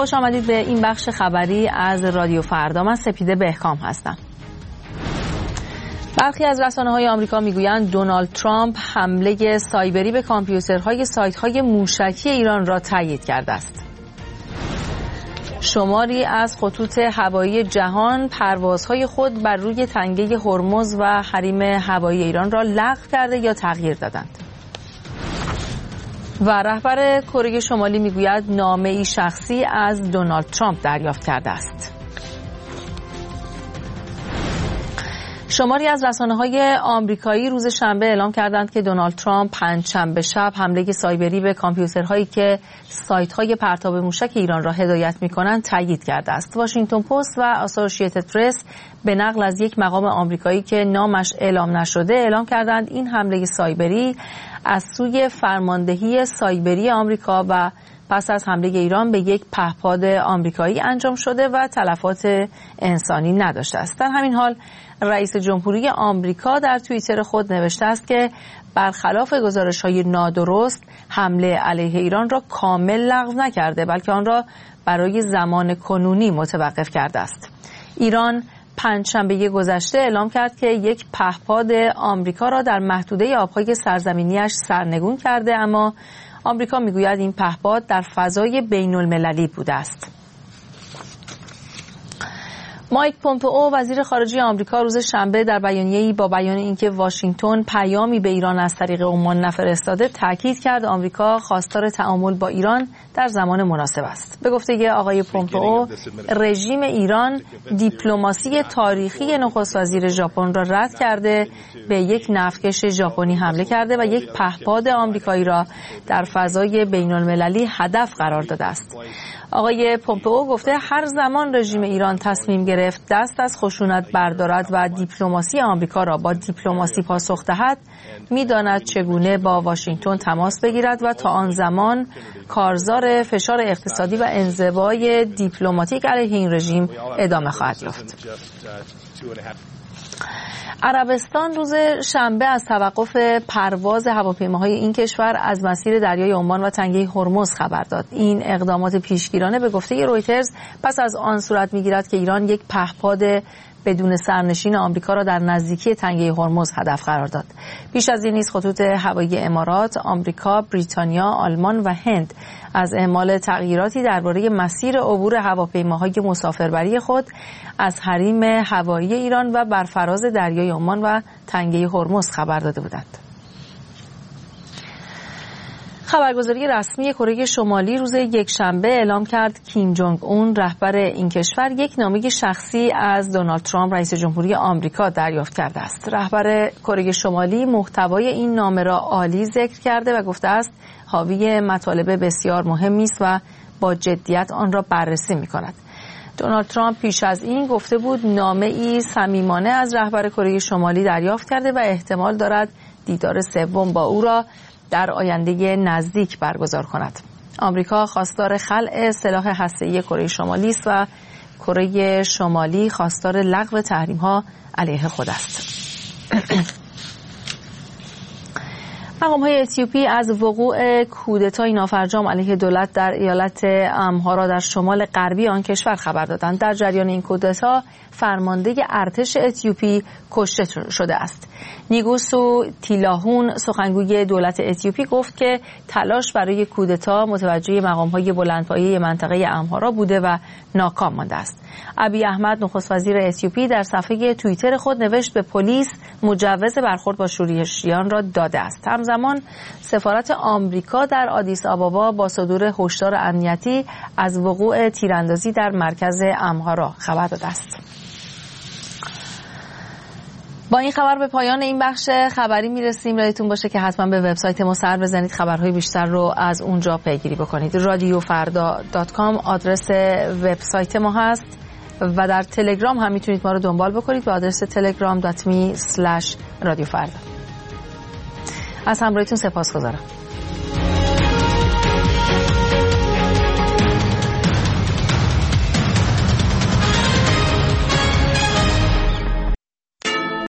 خوش آمدید به این بخش خبری از رادیو فردا. من سپیده بهکام هستم. برخی از رسانه‌های آمریکا میگویند دونالد ترامپ حمله سایبری به کامپیوترهای سایت‌های موشکی ایران را تایید کرده است. شماری از خطوط هوایی جهان پروازهای خود بر روی تنگه هرمز و حریم هوایی ایران را لغو کرده یا تغییر دادند. و رهبر کره شمالی میگوید نامه‌ای شخصی از دونالد ترامپ دریافت کرده است. شماری از رسانه‌های آمریکایی روز شنبه اعلام کردند که دونالد ترامپ پنجشنبه شب حمله سایبری به کامپیوترهایی که سایت‌های پرتاب موشک ایران را هدایت می‌کنند تایید کرده است. واشنگتن پست و آسوشییتد پرس به نقل از یک مقام آمریکایی که نامش اعلام نشده اعلام کردند این حمله سایبری از سوی فرماندهی سایبری آمریکا و پس از حمله ایران به یک پهپاد آمریکایی انجام شده و تلفات انسانی نداشته است. در همین حال رئیس جمهوری آمریکا در توییتر خود نوشته است که برخلاف گزارش‌های نادرست حمله علیه ایران را کامل لغو نکرده بلکه آن را برای زمان کنونی متوقف کرده است. ایران پنجشنبه گذشته اعلام کرد که یک پهپاد آمریکا را در محدوده آبهای سرزمینی‌اش سرنگون کرده، اما آمریکا میگوید این پهپاد در فضای بین‌المللی بوده است. مایک پومپئو وزیر خارجه آمریکا روز شنبه در بیانیه‌ای با بیان اینکه واشنگتن پیامی به ایران از طریق عمان نفرستاده تاکید کرد آمریکا خواستار تعامل با ایران در زمان مناسب است. به گفته آقای پومپئو رژیم ایران دیپلماسی تاریخی نخست وزیر ژاپن را رد کرده، به یک نفتکش ژاپنی حمله کرده و یک پهپاد آمریکایی را در فضای بین‌المللی هدف قرار داده است. آقای پومپئو گفته هر زمان رژیم ایران تصمیم گرفت دست از خشونت بردارد و دیپلماسی آمریکا را با دیپلماسی پاسخ دهد، می‌داند چگونه با واشنگتن تماس بگیرد و تا آن زمان کارزار فشار اقتصادی و انزوای دیپلماتیک علیه این رژیم ادامه خواهد یافت. عربستان روز شنبه از توقف پرواز هواپیماهای این کشور از مسیر دریای عمان و تنگه هرمز خبر داد. این اقدامات پیشگیرانه به گفته رویترز پس از آن صورت می‌گیرد که ایران یک پهپاد بدون سرنشین آمریکا را در نزدیکی تنگه هرمز هدف قرار داد. پیش از این نیز خطوط هوایی امارات، آمریکا، بریتانیا، آلمان و هند از اعمال تغییراتی درباره مسیر عبور هواپیماهای مسافربری خود از حریم هوایی ایران و بر فراز دریای عمان و تنگه هرمز خبر داده بودند. خبرگزاری رسمی کره شمالی روز یکشنبه اعلام کرد کیم جونگ اون رهبر این کشور یک نامه شخصی از دونالد ترامپ رئیس جمهوری آمریکا دریافت کرده است. رهبر کره شمالی محتوای این نامه را عالی ذکر کرده و گفته است حاوی مطالب بسیار مهمی است و با جدیت آن را بررسی می‌کند. دونالد ترامپ پیش از این گفته بود نامه‌ای صمیمانه از رهبر کره شمالی دریافت کرده و احتمال دارد دیدار سوم با او را در آینده نزدیک برگزار کند. آمریکا خواستار خلع سلاح هسته‌ای کره شمالی است و کره شمالی خواستار لغو تحریم‌ها علیه خود است. مقام‌های اتیوپی از وقوع کودتای نافرجام علیه دولت در ایالت امهارا در شمال غربی آن کشور خبر دادند. در جریان این کودتا فرمانده ارتش اتیوپی کشته شده است. نیگوسو تیلاهون سخنگوی دولت اتیوپی گفت که تلاش برای کودتا متوجه مقام‌های بلندپایه منطقه امهارا بوده و ناکام مانده است. ابی احمد نخست وزیر اتیوپی در صفحه توییتر خود نوشت به پلیس مجوز برخورد با شورشیان را داده است. همزمان سفارت آمریکا در آدیس آبابا با صدور هشدار امنیتی از وقوع تیراندازی در مرکز امهارا خبر داده است. با این خبر به پایان این بخش خبری میرسیم. یادتون باشه که حتما به وبسایت ما سر بزنید، خبرهای بیشتر رو از اونجا پیگیری بکنید. radiofarda.com آدرس وبسایت ما هست و در تلگرام هم میتونید ما رو دنبال بکنید به آدرس telegram.me/radiofarda. از همراهیتون سپاسگزارم.